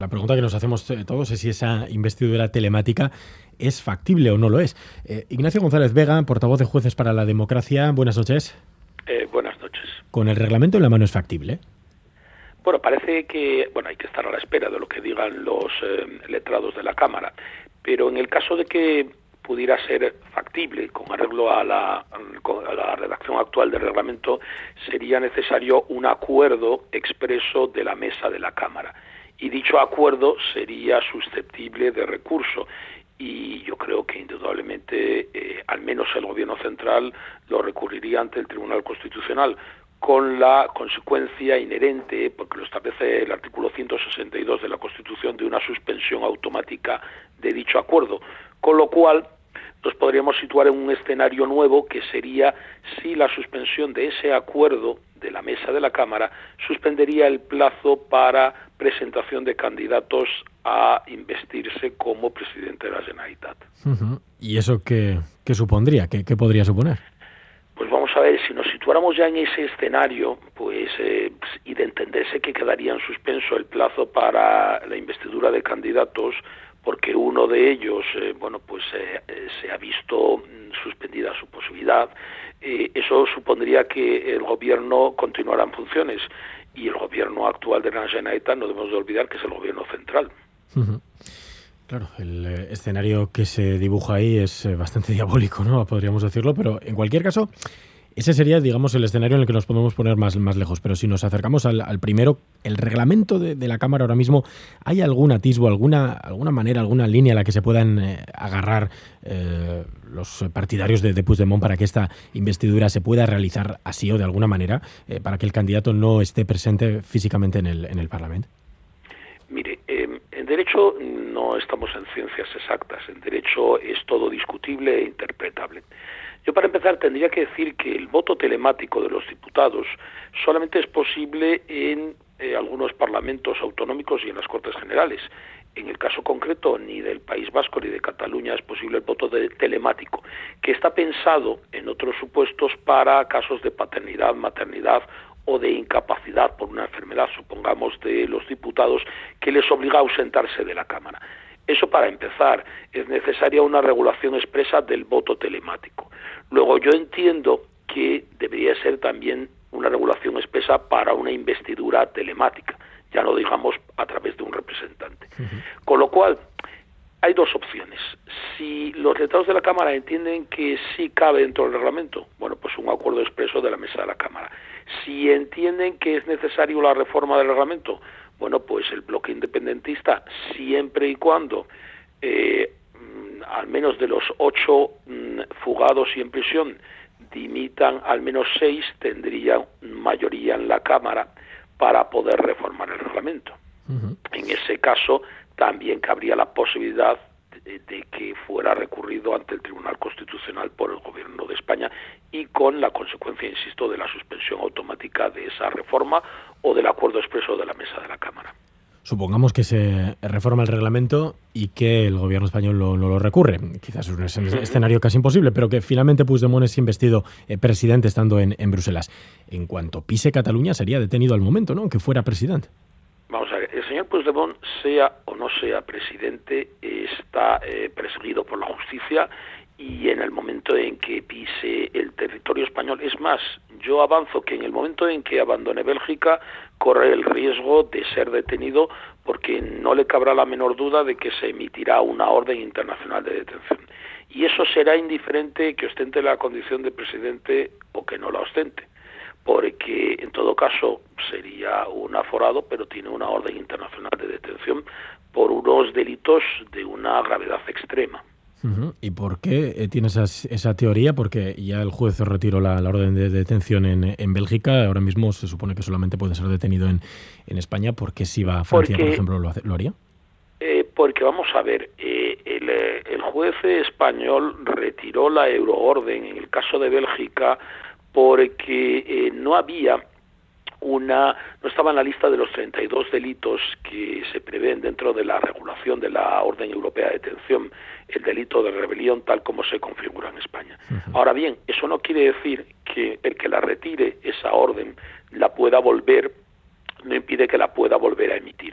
La pregunta que nos hacemos todos es si esa investidura telemática es factible o no lo es. Ignacio González Vega, portavoz de Jueces para la Democracia, buenas noches. Buenas noches. ¿Con el reglamento en la mano es factible? Bueno, parece que hay que estar a la espera de lo que digan los letrados de la Cámara, pero en el caso de que pudiera ser factible, con arreglo a la redacción actual del reglamento, sería necesario un acuerdo expreso de la mesa de la Cámara. Y dicho acuerdo sería susceptible de recurso. Y yo creo que indudablemente, al menos el Gobierno central lo recurriría ante el Tribunal Constitucional, con la consecuencia inherente, porque lo establece el artículo 162 de la Constitución, de una suspensión automática de dicho acuerdo. Con lo cual, nos podríamos situar en un escenario nuevo, que sería si la suspensión de ese acuerdo de la mesa de la Cámara suspendería el plazo para presentación de candidatos a investirse como presidente de la Generalitat. ¿Y eso qué supondría? ¿Qué podría suponer? Pues vamos a ver, si nos situáramos ya en ese escenario, y de entenderse que quedaría en suspenso el plazo para la investidura de candidatos, porque uno de ellos, se ha visto suspendida su posibilidad, eso supondría que el gobierno continuará en funciones, y el gobierno actual de la Generalitat no debemos de olvidar que es el gobierno central. Claro, el escenario que se dibuja ahí es bastante diabólico, ¿no? Podríamos decirlo, pero en cualquier caso, ese sería, digamos, el escenario en el que nos podemos poner más lejos. Pero si nos acercamos al primero, el reglamento de la Cámara ahora mismo, ¿hay algún atisbo, alguna manera, alguna línea a la que se puedan agarrar los partidarios de Puigdemont para que esta investidura se pueda realizar así o de alguna manera, para que el candidato no esté presente físicamente en el Parlamento? Mire, en derecho no estamos en ciencias exactas, en derecho es todo discutible e interpretable. Yo, para empezar, tendría que decir que el voto telemático de los diputados solamente es posible en algunos parlamentos autonómicos y en las Cortes Generales. En el caso concreto, ni del País Vasco ni de Cataluña es posible el voto telemático, que está pensado en otros supuestos para casos de paternidad, maternidad o de incapacidad por una enfermedad, supongamos, de los diputados, que les obliga a ausentarse de la Cámara. Eso, para empezar, es necesaria una regulación expresa del voto telemático. Luego, yo entiendo que debería ser también una regulación expresa para una investidura telemática, ya no digamos a través de un representante. Con lo cual, hay dos opciones. Si los letrados de la Cámara entienden que sí cabe dentro del reglamento, bueno, pues un acuerdo expreso de la mesa de la Cámara. Si entienden que es necesario la reforma del reglamento, bueno, pues el bloque independentista, siempre y cuando al menos de los 8 fugados y en prisión dimitan al menos 6, tendrían mayoría en la Cámara para poder reformar el reglamento. En ese caso, también cabría la posibilidad de que fuera recurrido ante el Tribunal Constitucional por el Gobierno de España, y con la consecuencia, insisto, de la suspensión automática de esa reforma o del acuerdo expreso de la mesa de la Cámara. Supongamos que se reforma el reglamento y que el gobierno español no lo recurre. Quizás es un escenario casi imposible, pero que finalmente Puigdemont es investido presidente estando en Bruselas. En cuanto pise Cataluña, sería detenido al momento, ¿no?, aunque fuera presidente. Vamos a ver, el señor Puigdemont, sea o no sea presidente, está perseguido por la justicia, y en el momento en que pise el territorio español, es más, yo avanzo que en el momento en que abandone Bélgica, corre el riesgo de ser detenido, porque no le cabrá la menor duda de que se emitirá una orden internacional de detención. Y eso será indiferente que ostente la condición de presidente o que no la ostente, porque en todo caso sería un aforado, pero tiene una orden internacional de detención por unos delitos de una gravedad extrema. ¿Y por qué tienes esa teoría? Porque ya el juez retiró la orden de detención en Bélgica. Ahora mismo se supone que solamente puede ser detenido en España. ¿Por qué si va a Francia, por ejemplo, lo haría? Porque, vamos a ver, el juez español retiró la euroorden en el caso de Bélgica porque no estaba en la lista de los 32 delitos que se prevén dentro de la regulación de la Orden Europea de Detención, el delito de rebelión tal como se configura en España. Ahora bien, eso no quiere decir que el que la retire, esa orden, la pueda volver, no impide que la pueda volver a emitir.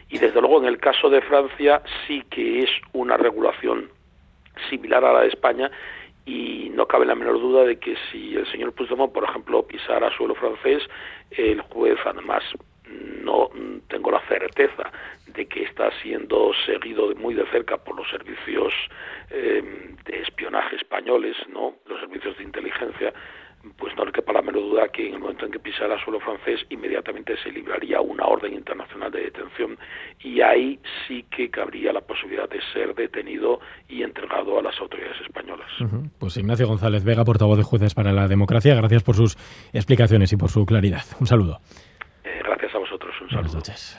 Y desde luego en el caso de Francia sí que es una regulación similar a la de España, y no cabe la menor duda de que si el señor Puigdemont, por ejemplo, pisara suelo francés, el juez, además, no tengo la certeza de que está siendo seguido muy de cerca por los servicios de espionaje españoles, ¿no?, los servicios de inteligencia, pues no le quepa la menor duda que en el momento en que pisara suelo francés inmediatamente se libraría una orden internacional de detención, y ahí sí que cabría la posibilidad de ser detenido y entregado a las autoridades españolas. Pues Ignacio González Vega, portavoz de Jueces para la Democracia, gracias por sus explicaciones y por su claridad. Un saludo. Gracias a vosotros, un saludo. Buenas noches.